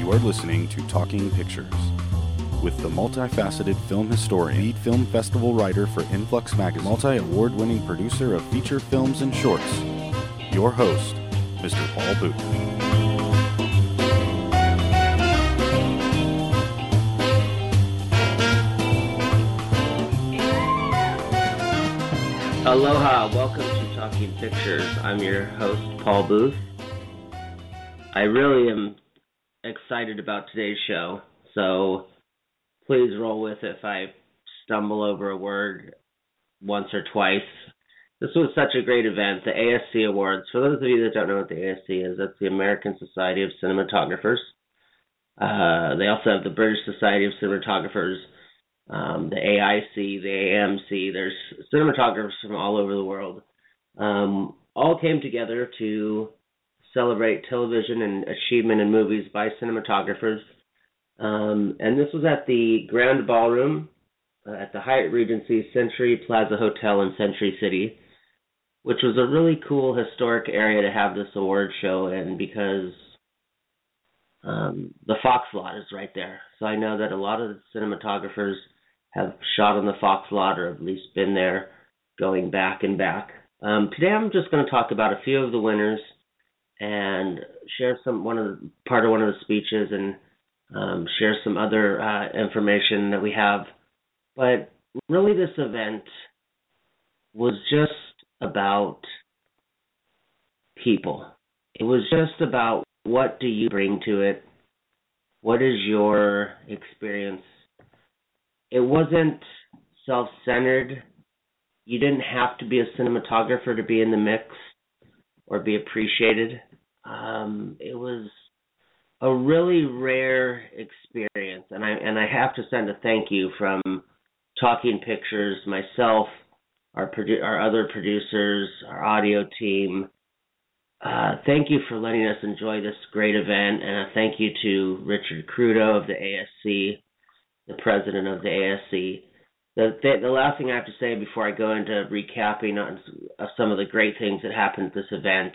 You are listening to Talking Pictures with the multifaceted film historian, lead film festival writer for Influx Magazine, multi-award-winning producer of feature films and shorts, your host, Mr. Paul Booth. Aloha, welcome to Talking Pictures. I'm your host, Paul Booth. I really am excited about today's show, so please roll with it if I stumble over a word once or twice. This was such a great event, the ASC Awards. For those of you that don't know what the ASC is, that's the American Society of Cinematographers. They also have the British Society of Cinematographers, the AIC, the AMC. There's cinematographers from all over the world. All came together to celebrate television and achievement in movies by cinematographers. And this was at the Grand Ballroom at the Hyatt Regency Century Plaza Hotel in Century City, which was a really cool historic area to have this award show in because the Fox lot is right there. So I know that a lot of the cinematographers have shot on the Fox lot or at least been there going back and back. Today I'm just going to talk about a few of the winners and share one of the speeches and share some other information that we have. But really this event was just about people. It was just about what do you bring to it? What is your experience? It wasn't self-centered. You didn't have to be a cinematographer to be in the mix or be appreciated. It was a really rare experience, and I have to send a thank you from Talking Pictures, myself, our other producers, our audio team. Thank you for letting us enjoy this great event, and a thank you to Richard Crudo of the ASC, the president of the ASC. The last thing I have to say before I go into recapping on some of the great things that happened at this event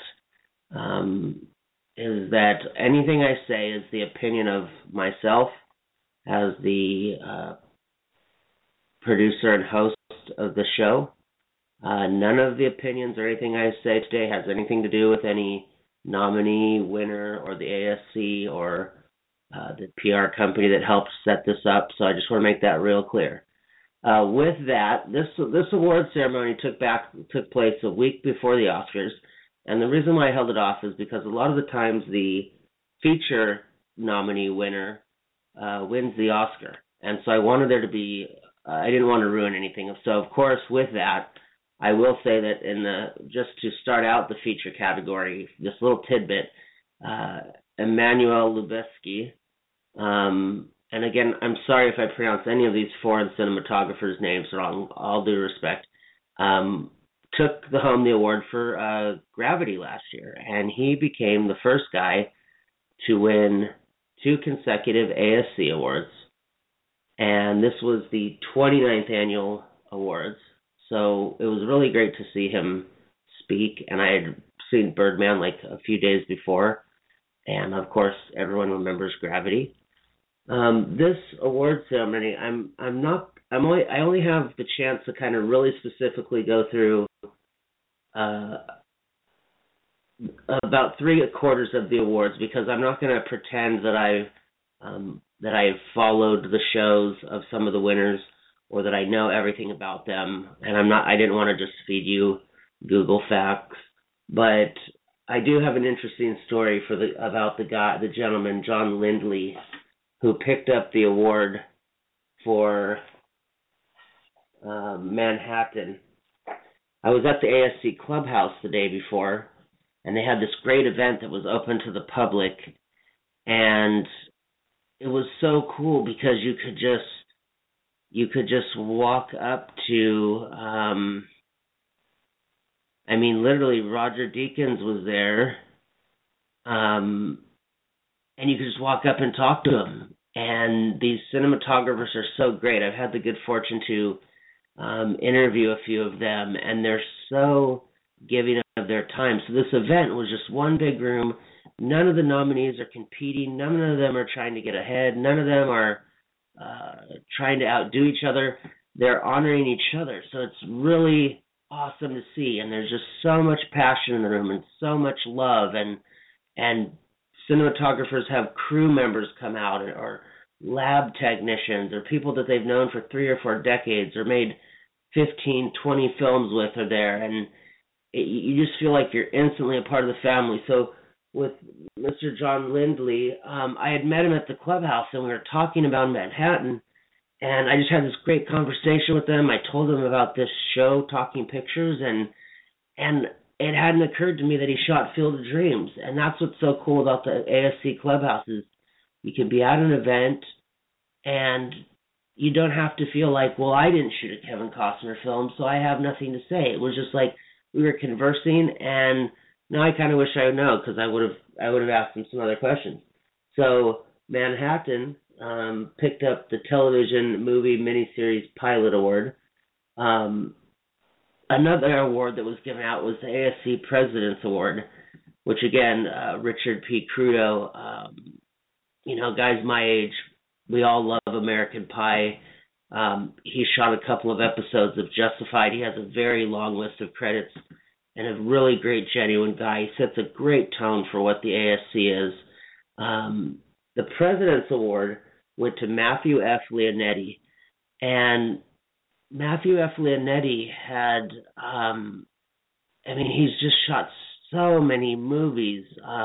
is that anything I say is the opinion of myself as the producer and host of the show. None of the opinions or anything I say today has anything to do with any nominee, winner, or the ASC or the PR company that helped set this up. So I just want to make that real clear. With that, this award ceremony took place a week before the Oscars, and the reason why I held it off is because a lot of the times the feature nominee winner wins the Oscar, and so I wanted there to be. I didn't want to ruin anything. So of course, with that, I will say that just to start out the feature category, this little tidbit, Emmanuel Lubezki. And again, I'm sorry if I pronounce any of these foreign cinematographers' names wrong, all due respect, took home the award for Gravity last year, and he became the first guy to win 2 consecutive ASC awards, and this was the 29th annual awards, so it was really great to see him speak, and I had seen Birdman like a few days before, and of course, everyone remembers Gravity. This award ceremony, I only have the chance to kind of really specifically go through about 3/4 of the awards because I'm not going to pretend that I've followed the shows of some of the winners or that I know everything about them, and I didn't want to just feed you Google facts, but I do have an interesting story about the gentleman John Lindley, who picked up the award for Manhattan. I was at the ASC Clubhouse the day before, and they had this great event that was open to the public, and it was so cool because you could just walk up to, literally Roger Deakins was there, and you could just walk up and talk to them. And these cinematographers are so great. I've had the good fortune to interview a few of them, and they're so giving of their time. So this event was just one big room none of the nominees are competing. None of them are trying to get ahead. None of them are trying to outdo each other. They're honoring each other. So it's really awesome to see. And there's just so much passion in the room and so much love. And cinematographers have crew members come out, or lab technicians, or people that they've known for 3 or 4 decades or made 15, 20 films with are there. And you just feel like you're instantly a part of the family. So with Mr. John Lindley, I had met him at the clubhouse, and we were talking about Manhattan, and I just had this great conversation with him. I told him about this show, Talking Pictures, and it hadn't occurred to me that he shot Field of Dreams. And that's what's so cool about the ASC Clubhouse is you can be at an event, and you don't have to feel like, well, I didn't shoot a Kevin Costner film, so I have nothing to say. It was just like we were conversing, and now I kind of wish I would know, because I would have asked him some other questions. So Manhattan picked up the Television Movie Miniseries Pilot Award. Another award that was given out was the ASC President's Award, which again, Richard P. Crudo, guys my age, we all love American Pie. He shot a couple of episodes of Justified. He has a very long list of credits and a really great, genuine guy. He sets a great tone for what the ASC is. The President's Award went to Matthew F. Leonetti. And Matthew F. Leonetti had, he's just shot so many movies.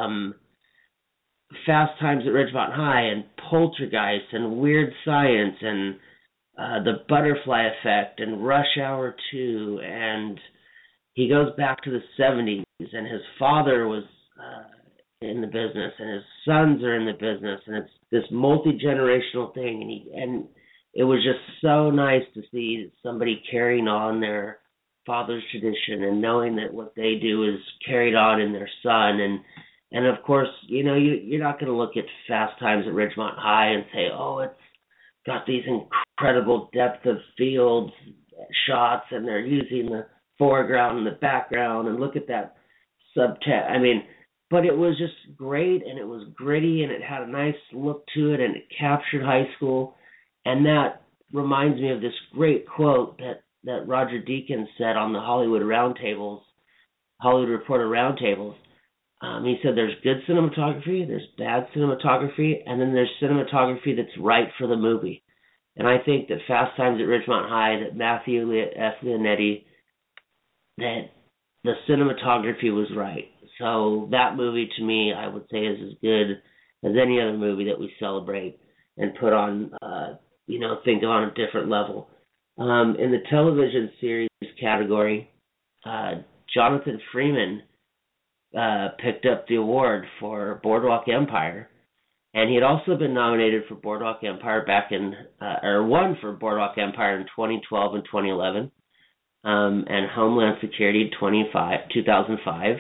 Fast Times at Ridgemont High and Poltergeist and Weird Science and The Butterfly Effect and Rush Hour 2, and he goes back to the 70s, and his father was in the business, and his sons are in the business, and it's this multi-generational thing, and it was just so nice to see somebody carrying on their father's tradition and knowing that what they do is carried on in their son, and of course, you're not going to look at Fast Times at Ridgemont High and say, oh, it's got these incredible depth of field shots, and they're using the foreground and the background, and look at that subtext. But it was just great, and it was gritty, and it had a nice look to it, and it captured high school. And that reminds me of this great quote that Roger Deakins said on the Hollywood Reporter Roundtables. He said there's good cinematography, there's bad cinematography, and then there's cinematography that's right for the movie. And I think that Fast Times at Ridgemont High, that Matthew F. Leonetti, that the cinematography was right. So that movie, to me, I would say is as good as any other movie that we celebrate and put on, think on a different level. In the television series category, Jonathan Freeman picked up the award for Boardwalk Empire, and he had also been nominated for Boardwalk Empire won for Boardwalk Empire in 2012 and 2011, and Homeland Security in 2005.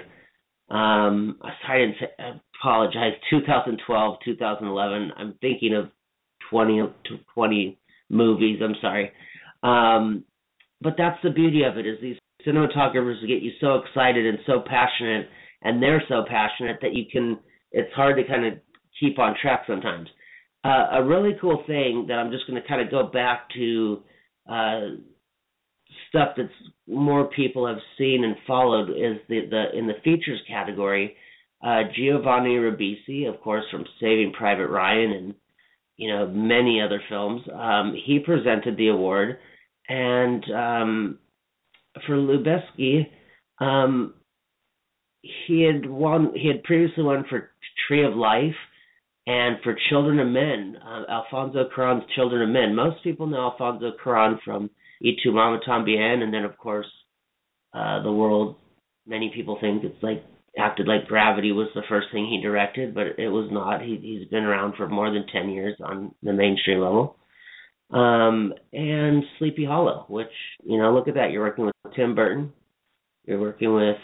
I apologize, 2012, 2011. I'm thinking of 20 movies, I'm sorry. But that's the beauty of it, is these cinematographers get you so excited and so passionate, and they're so passionate that it's hard to kind of keep on track sometimes. A really cool thing that I'm just going to kind of go back to stuff that's more people have seen and followed is in the features category, Giovanni Ribisi, of course, from Saving Private Ryan and many other films. He presented the award, and for Lubezki, he had previously won for Tree of Life and for Children of Men, Alfonso Cuarón's Children of Men. Most people know Alfonso Cuarón from Y Tu Mama Tambien, and then of course The World. Many people think it's acted like Gravity was the first thing he directed, but it was not. He's been around for more than 10 years on the mainstream level. And Sleepy Hollow, which, look at that. You're working with Tim Burton. You're working with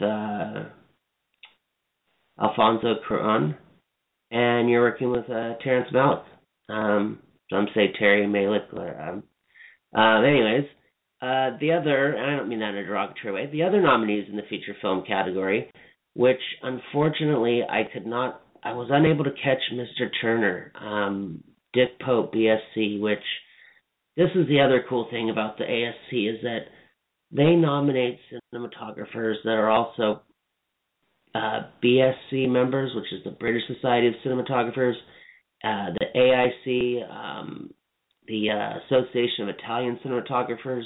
Alfonso Cuarón, and you're working with Terrence Malick. Some say Terry Malick. Anyways, the other, and I don't mean that in a derogatory way, the other nominees in the feature film category, which unfortunately I could not I was unable to catch Mr. Turner, Dick Pope, BSC, which this is the other cool thing about the ASC is that they nominate cinematographers that are also BSC members, which is the British Society of Cinematographers, the AIC, the Association of Italian Cinematographers,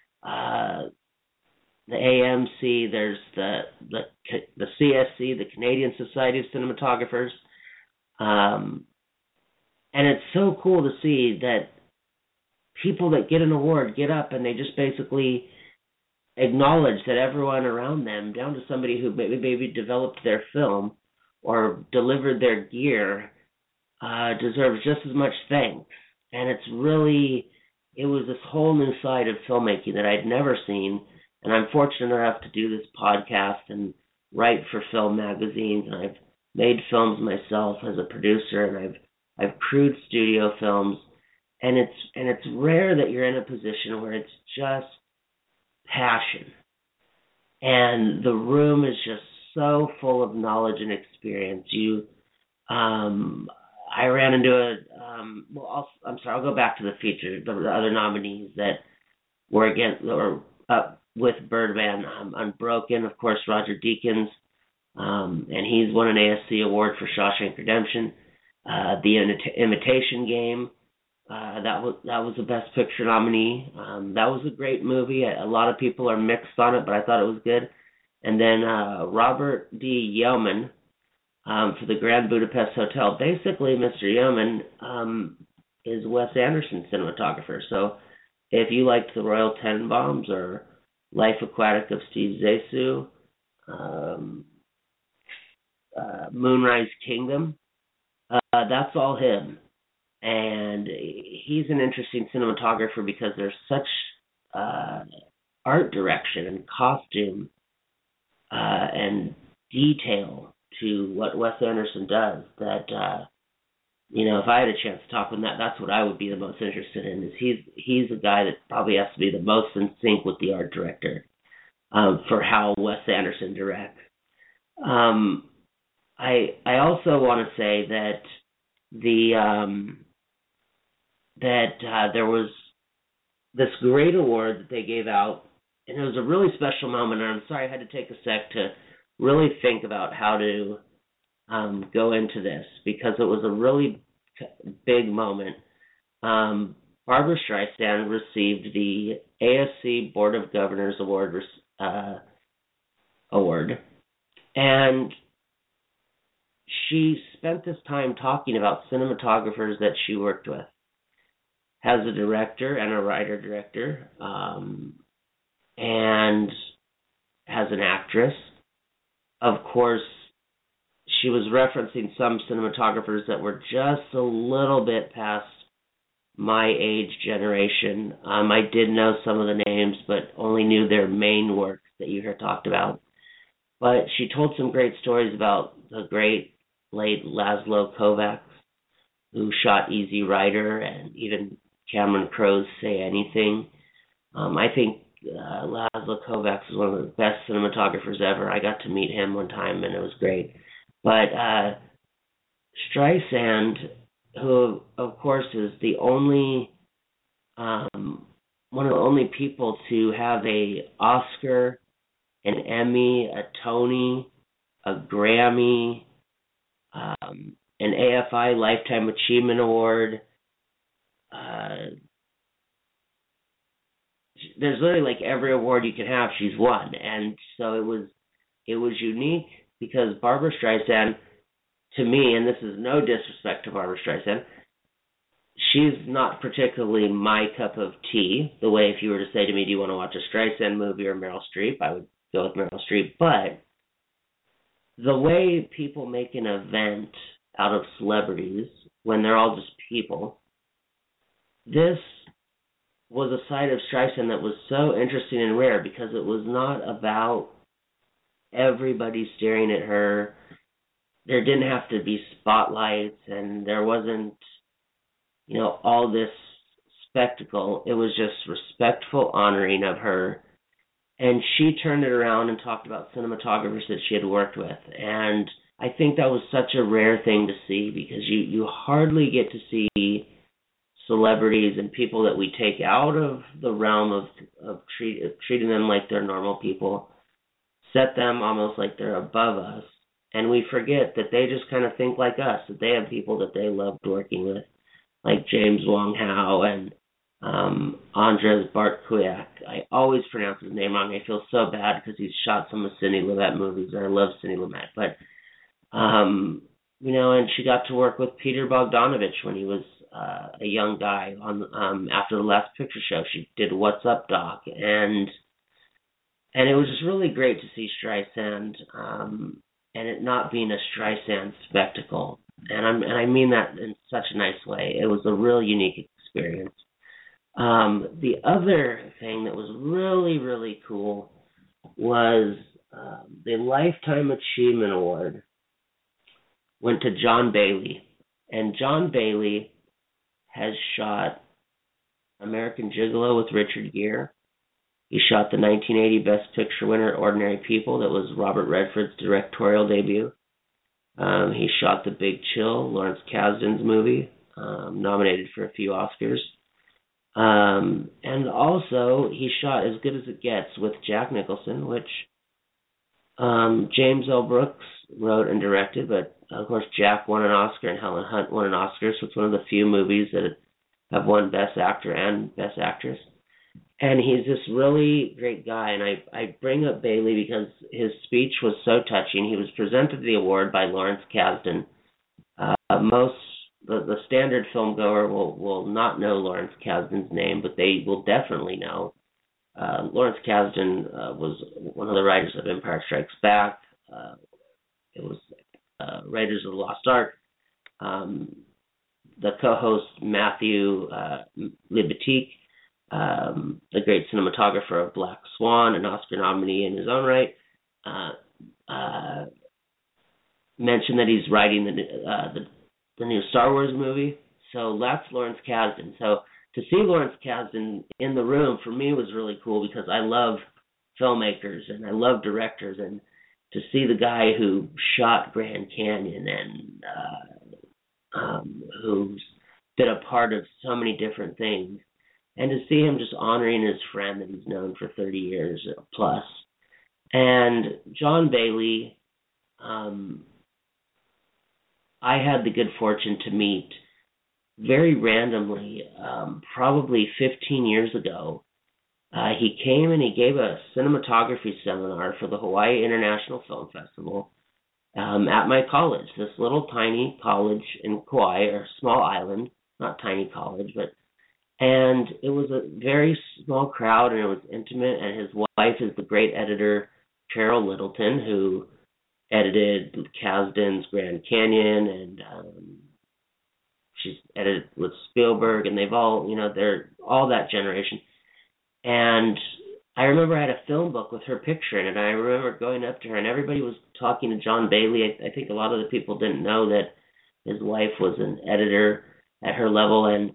the AMC, there's the CSC, the Canadian Society of Cinematographers, and it's so cool to see that people that get an award get up and they just basically acknowledge that everyone around them, down to somebody who maybe developed their film or delivered their gear, deserves just as much thanks. And it was this whole new side of filmmaking that I'd never seen. And I'm fortunate enough to do this podcast and write for film magazines. And I've made films myself as a producer, and I've crewed studio films. And it's rare that you're in a position where it's just passion. And the room is just so full of knowledge and experience. I ran into I'll go back to the feature, the other nominees that were up with Birdman. Unbroken, of course, Roger Deakins, and he's won an ASC award for Shawshank Redemption. The Imitation Game, that was the Best Picture nominee. That was a great movie. A lot of people are mixed on it, but I thought it was good. And then Robert D. Yeoman for the Grand Budapest Hotel. Basically, Mr. Yeoman is Wes Anderson's cinematographer. So if you liked The Royal Tenenbaums or Life Aquatic of Steve Zissou, Moonrise Kingdom, that's all him. And he's an interesting cinematographer because there's such art direction and costume and detail to what Wes Anderson does that, if I had a chance to talk with him, that's what I would be the most interested in. Is he's a guy that probably has to be the most in sync with the art director for how Wes Anderson directs. I also want to say that there was this great award that they gave out, and it was a really special moment. And I'm sorry I had to take a sec to really think about how to go into this, because it was a really big moment. Barbra Streisand received the ASC Board of Governors Award, and she spent this time talking about cinematographers that she worked with as a director and a writer-director, and as an actress. Of course, she was referencing some cinematographers that were just a little bit past my age generation. I did know some of the names, but only knew their main works that you heard talked about. But she told some great stories about the great late Laszlo Kovacs, who shot Easy Rider and even Cameron Crowe's Say Anything. I think Laszlo Kovacs is one of the best cinematographers ever. I got to meet him one time, and it was great. But Streisand, who, of course, is the only one of the only people to have a Oscar, an Emmy, a Tony, a Grammy, an AFI Lifetime Achievement Award. There's literally like every award you can have, she's won. And so it was unique because Barbra Streisand, to me, and this is no disrespect to Barbra Streisand, she's not particularly my cup of tea, the way if you were to say to me, do you want to watch a Streisand movie or Meryl Streep, I would go with Meryl Streep. But the way people make an event out of celebrities when they're all just people, this was a side of Streisand that was so interesting and rare because it was not about everybody staring at her. There didn't have to be spotlights, and there wasn't, all this spectacle. It was just respectful honoring of her. And she turned it around and talked about cinematographers that she had worked with. And I think that was such a rare thing to see, because you hardly get to see celebrities and people that we take out of the realm of treating them like they're normal people, set them almost like they're above us, and we forget that they just kind of think like us, that they have people that they loved working with, like James Wong Howe and Andres Bartkuyak. I always pronounce his name wrong. I feel so bad because he's shot some of Sidney Lumet movies, and I love Sidney Lumet. But, and she got to work with Peter Bogdanovich when he was a young guy on after the Last Picture Show. She did What's Up, Doc? And it was just really great to see Streisand, and it not being a Streisand spectacle. And I mean that in such a nice way. It was a real unique experience. The other thing that was really, really cool was the Lifetime Achievement Award went to John Bailey. And John Bailey has shot American Gigolo with Richard Gere. He shot the 1980 Best Picture winner, Ordinary People. That was Robert Redford's directorial debut. He shot The Big Chill, Lawrence Kasdan's movie, nominated for a few Oscars. And also, he shot As Good as It Gets with Jack Nicholson, which James L. Brooks wrote and directed, but of course Jack won an Oscar and Helen Hunt won an Oscar, so it's one of the few movies that have won Best Actor and Best Actress. And he's this really great guy, and I bring up Bailey because his speech was so touching. He was presented the award by Lawrence Kasdan. The standard film goer will not know Lawrence Kasdan's name, but they will definitely know. Lawrence Kasdan was one of the writers of Empire Strikes Back. It was Raiders of the Lost Ark. The co-host Matthew Libatique, the great cinematographer of Black Swan, an Oscar nominee in his own right, mentioned that he's writing the new Star Wars movie. So that's Lawrence Kasdan. So to see Lawrence Kasdan in the room for me was really cool, because I love filmmakers and I love directors, and to see the guy who shot Grand Canyon and who's been a part of so many different things, and to see him just honoring his friend that he's known for 30 years plus. And John Bailey, I had the good fortune to meet very randomly, probably 15 years ago. He came and he gave a cinematography seminar for the Hawaii International Film Festival at my college, this little tiny college in Kauai, or small island, not tiny college, and it was a very small crowd, and it was intimate, and his wife is the great editor, Carol Littleton, who edited Kasdan's Grand Canyon, and she's edited with Spielberg, and they've all, they're all that generation. And I remember I had a film book with her picture in it, and I remember going up to her, and everybody was talking to John Bailey. I think a lot of the people didn't know that his wife was an editor at her level, and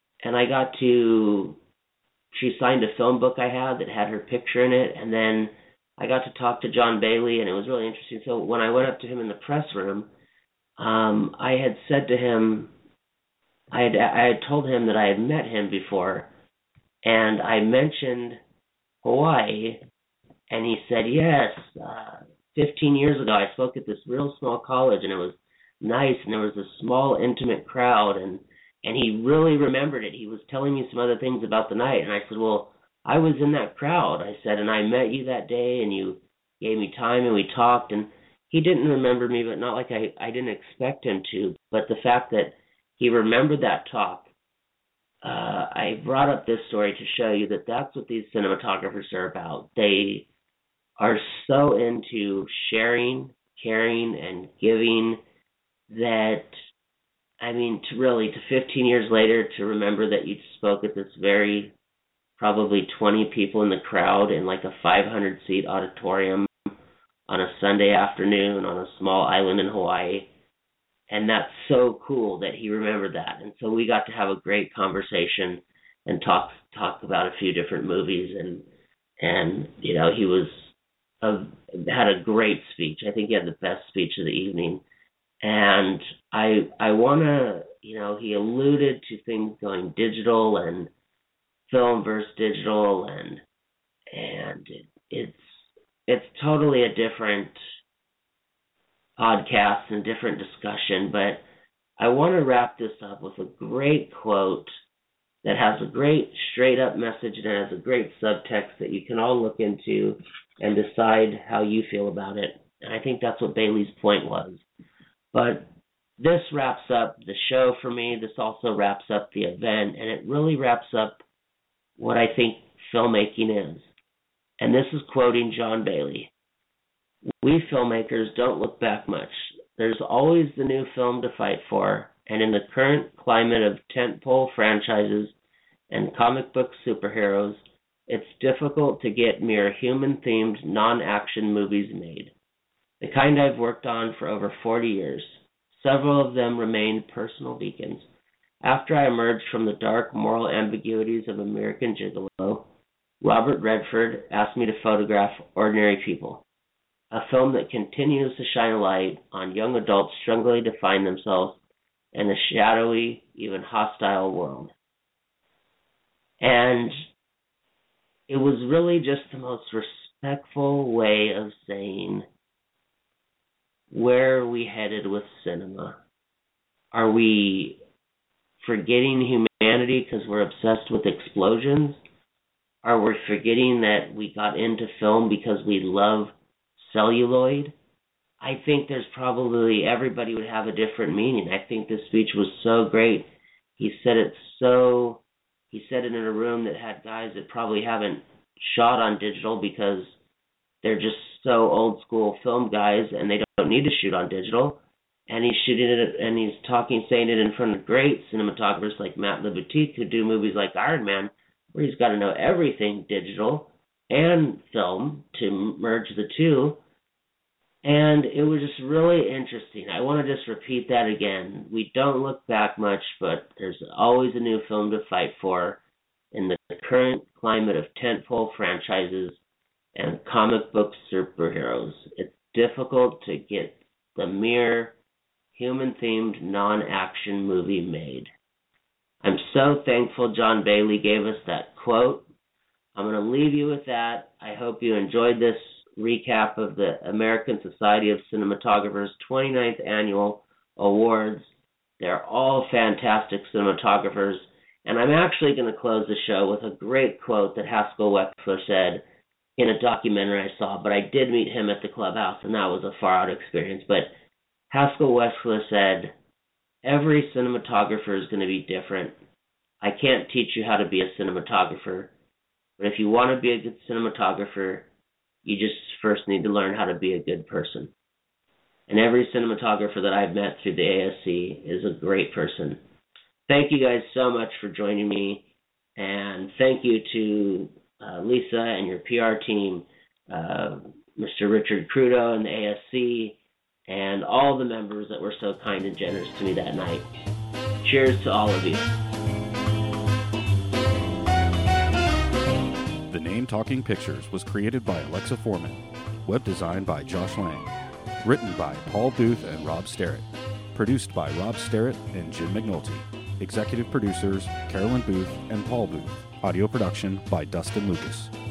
she signed a film book I had that had her picture in it, and then I got to talk to John Bailey, and it was really interesting. So when I went up to him in the press room, I had said to him, I had told him that I had met him before, and I mentioned Hawaii, and he said, yes, 15 years ago I spoke at this real small college, and it was nice, and there was a small, intimate crowd, and he really remembered it. He was telling me some other things about the night, and I said, well, I was in that crowd, I said, and I met you that day, and you gave me time, and we talked, and he didn't remember me, but not like I didn't expect him to, but the fact that he remembered that talk, I brought up this story to show you that that's what these cinematographers are about. They are so into sharing, caring, and giving that, to 15 years later, to remember that you spoke at this very, probably 20 people in the crowd in like a 500-seat auditorium on a Sunday afternoon on a small island in Hawaii. And that's so cool that he remembered that. And so we got to have a great conversation and talk about a few different movies. And he was had a great speech. I think he had the best speech of the evening. And I want to, he alluded to things going digital and film versus digital, and it's totally a different podcast and different discussion. But I want to wrap this up with a great quote that has a great straight up message and has a great subtext that you can all look into and decide how you feel about it. And I think that's what Bailey's point was. But this wraps up the show for me. This also wraps up the event, and it really wraps up what I think filmmaking is. And this is quoting John Bailey. We filmmakers don't look back much. There's always the new film to fight for, and in the current climate of tentpole franchises and comic book superheroes, it's difficult to get mere human-themed, non-action movies made. The kind I've worked on for over 40 years. Several of them remain personal beacons. After I emerged from the dark moral ambiguities of American Gigolo, Robert Redford asked me to photograph Ordinary People, a film that continues to shine a light on young adults struggling to find themselves in a shadowy, even hostile world. And it was really just the most respectful way of saying, where are we headed with cinema? Are we forgetting humanity because we're obsessed with explosions? Are we forgetting that we got into film because we love celluloid? I think there's probably, everybody would have a different meaning. I think this speech was so great. He said it in a room that had guys that probably haven't shot on digital because they're just so old school film guys and they don't need to shoot on digital. And he's shooting it, and he's saying it in front of great cinematographers like Matt Libatique, who do movies like Iron Man, where he's got to know everything digital and film to merge the two. And it was just really interesting. I want to just repeat that again. We don't look back much, but there's always a new film to fight for in the current climate of tentpole franchises and comic book superheroes. It's difficult to get the mere human-themed non-action movie made. I'm so thankful John Bailey gave us that quote. I'm going to leave you with that. I hope you enjoyed this recap of the American Society of Cinematographers 29th Annual Awards. They're all fantastic cinematographers. And I'm actually going to close the show with a great quote that Haskell Wexler said in a documentary I saw, but I did meet him at the clubhouse, and that was a far-out experience. But Haskell Wexler said, every cinematographer is going to be different. I can't teach you how to be a cinematographer, but if you want to be a good cinematographer, you just first need to learn how to be a good person. And every cinematographer that I've met through the ASC is a great person. Thank you guys so much for joining me, and thank you to Lisa and your PR team, Mr. Richard Crudo and the ASC, and all the members that were so kind and generous to me that night. Cheers to all of you. The name Talking Pictures was created by Alexa Foreman. Web design by Josh Lang. Written by Paul Booth and Rob Sterrett. Produced by Rob Sterrett and Jim McNulty. Executive producers Carolyn Booth and Paul Booth. Audio production by Dustin Lucas.